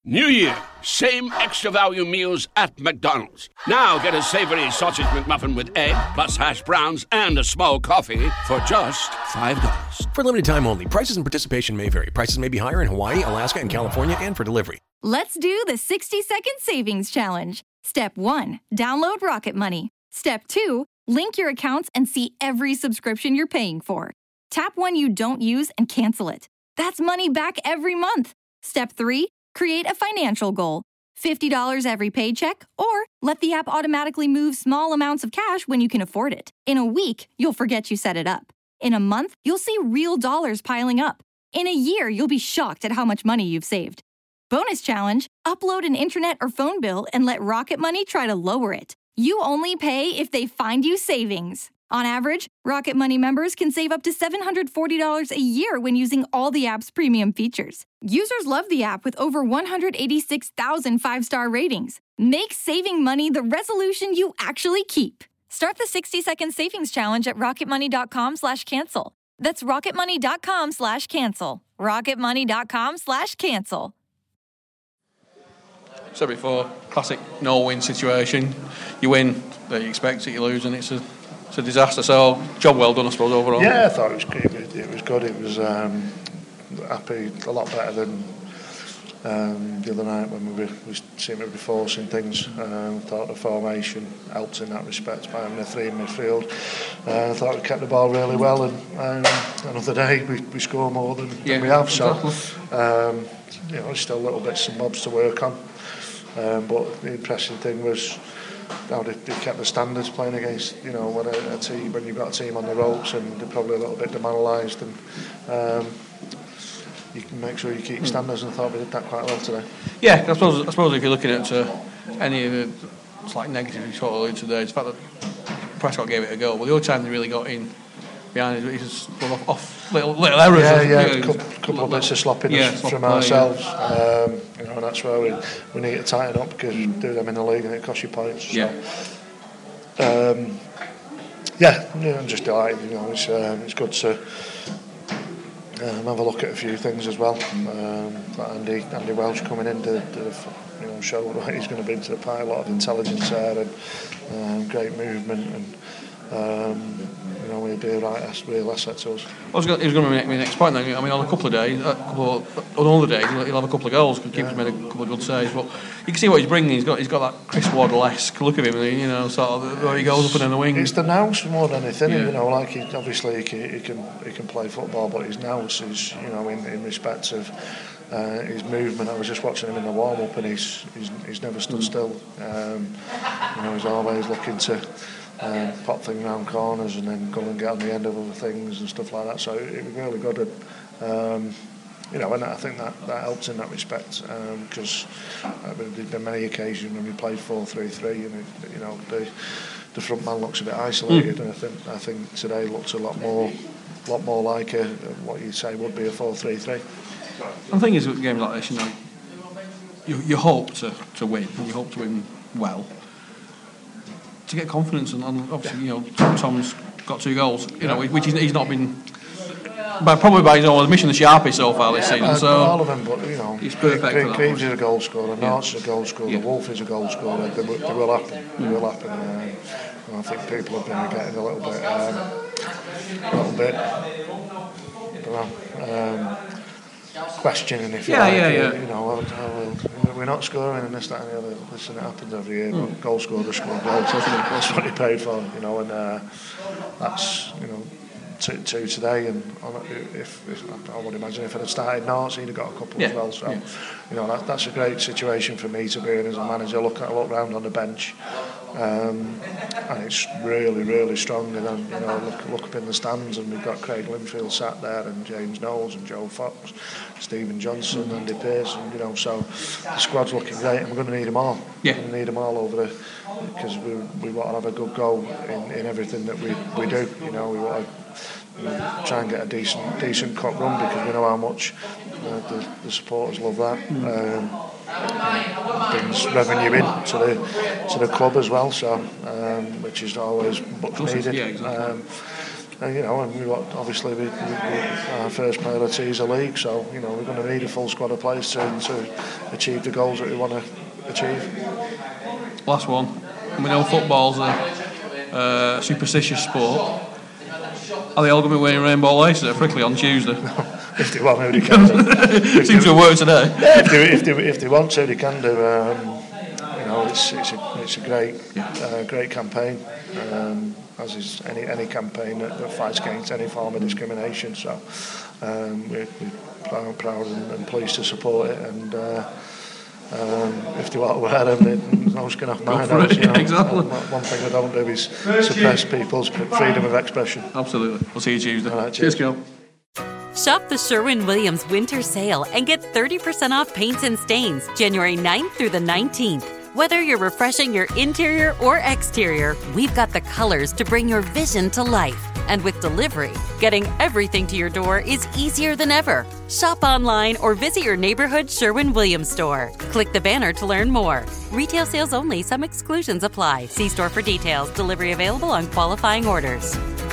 New year, same extra value meals at McDonald's. Now get a savoury sausage McMuffin with egg, plus hash browns and a small coffee for just $5. For limited time only. Prices and participation may vary. Prices may be higher in Hawaii, Alaska, and California, and for delivery. Let's do the 60-second savings challenge. Step 1, download Rocket Money. Step 2, link your accounts and see every subscription you're paying for. Tap one you don't use and cancel it. That's money back every month. Step 3, create a financial goal. $50 every paycheck, or let the app automatically move small amounts of cash when you can afford it. In a week, you'll forget you set it up. In a month, you'll see real dollars piling up. In a year, you'll be shocked at how much money you've saved. Bonus challenge, upload an internet or phone bill and let Rocket Money try to lower it. You only pay if they find you savings. On average, Rocket Money members can save up to $740 a year when using all the app's premium features. Users love the app with over 186,000 five-star ratings. Make saving money the resolution you actually keep. Start the 60-second savings challenge at rocketmoney.com/cancel. That's rocketmoney.com/cancel. rocketmoney.com/cancel. Said before, classic no-win situation. You win, you expect it, you lose, and it's a disaster. So, job well done, I suppose, overall. Yeah, I thought it was great. It was good. It was happy, a lot better than the other night when we seemed to be forcing things. I thought the formation helped in that respect by having a three in midfield. I thought we kept the ball really well, and another day we score more than we have. So, there's still little bits and bobs to work on. But the impressive thing was how they kept the standards playing against, when you've got a team on the ropes and they're probably a little bit demoralised, and you can make sure you keep standards, and I thought we did that quite well today. Yeah, I suppose if you're looking at any of the slight negatives you sort of alluded to there, it's the fact that Prescott gave it a go. Well, the only time they really got in behind it, he just off little errors. A couple of bits of sloppiness from ourselves. And that's where we need to tighten up, because you do them in the league and it costs you points. So, I'm just delighted. It's good to have a look at a few things as well. Andy Welsh coming in to show what he's going to bring to the party. A lot of intelligence there, and great movement, and he'll be a real asset to us. He was going to be my next point then. I mean, on a couple of days, on other days, he'll have a couple of goals, because Keeper's made a couple of good saves, but you can see what he's bringing. He's got that Chris Waddle-esque look of him, sort of where he goes up and in the wing. It's the nous more than anything. He can play football, but his nous is, in respect of his movement. I was just watching him in the warm-up, and he's never stood still. He's always looking to pop things around corners and then go and get on the end of other things and stuff like that. So it was really good. And I think that helps in that respect, because there've been many occasions when we played 4-3-3, and the front man looks a bit isolated, and I think today looks a lot more like what you'd say would be a 4-3-3. The thing is, with games like this, you hope to win, and you hope to win well, to get confidence, and obviously, Tom's got 2 goals, which he's not been, probably by his own admission, the sharpest so far this season. So all of them, but he's perfect. Greaves is a goal scorer, Nort's a goal scorer, Wolf is a goal scorer. They will happen. I think people have been getting a little bit, questioning if we're not scoring and this, that and the other. Listen, it happens every year, but goal scorers score goals. That's what he paid for, and that's, 2 today, and if I would imagine if it had started North, he'd have got a couple as well. So, that's a great situation for me to be in as a manager. Look round on the bench, and it's really, really strong. And then look up in the stands, and we've got Craig Linfield sat there, and James Knowles, and Joe Fox, Stephen Johnson, Andy Pearson. So the squad's looking great, and we're going to need them all. We're going to need them all over there, because we want to have a good goal in everything that we do. We want to try and get a decent cup run, because we know how much the supporters love that. Brings revenue in to the club as well, so which is always much needed. Yeah, exactly. And obviously our first priority is a league, so we're going to need a full squad of players to achieve the goals that we want to achieve. Last one. We know football's a superstitious sport. Are they all going to be wearing rainbow laces at Frickley on Tuesday? If they want to, they can do. Seems to have worked today. If they want to, they can do. It's a great campaign. As is any campaign that fights against any form of discrimination. So we're proud and pleased to support it. And if they want to wear them, then no one's going to have mine out. Exactly. One thing I don't do is suppress people's freedom of expression. Absolutely. We'll see you Tuesday. All right, cheers, Gil. Shop the Sherwin-Williams Winter Sale and get 30% off paints and stains January 9th through the 19th. Whether you're refreshing your interior or exterior, we've got the colors to bring your vision to life. And with delivery, getting everything to your door is easier than ever. Shop online or visit your neighborhood Sherwin-Williams store. Click the banner to learn more. Retail sales only. Some exclusions apply. See store for details. Delivery available on qualifying orders.